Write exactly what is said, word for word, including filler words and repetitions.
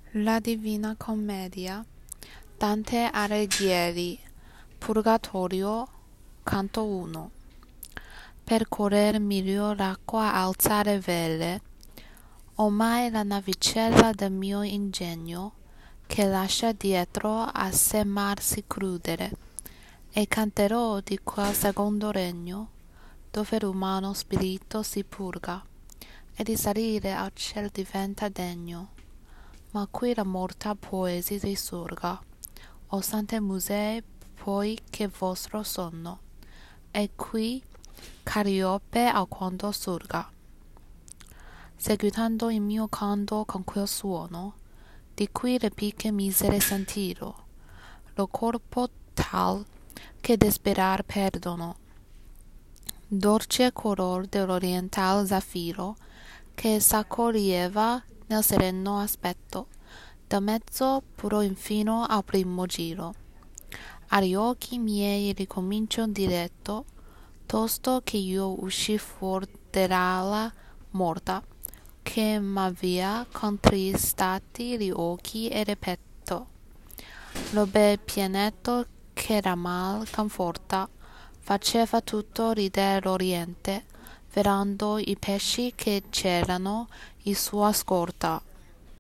La Divina Commedia, Dante Alighieri, Purgatorio, canto uno. Percorrer meglio l'acqua, alzare vele, ormai la navicella del mio ingegno, che lascia dietro a sé mar si crudere, e canterò di quel secondo regno, dove l'umano spirito si purga, e di salire al ciel diventa degno. Ma qui la morta poesi risurga, o sante musee poi che vostro sonno, e qui Cariope alquanto surga. Seguitando il mio canto con quel suono, di cui le picche misere sentirò, lo corpo tal che desperar perdono. Dolce color dell'oriental zaffiro, che s'accoglieva nel sereno aspetto, da mezzo puro infino al primo giro. Agli occhi miei ricomincio diretto, tosto che io usci fuor dell'ala morta, che m'avea contristati gli occhi e il petto. Lo bel pianeta che da mal conforta, faceva tutto rider l'oriente, vedendo i pesci che c'erano in sua scorta.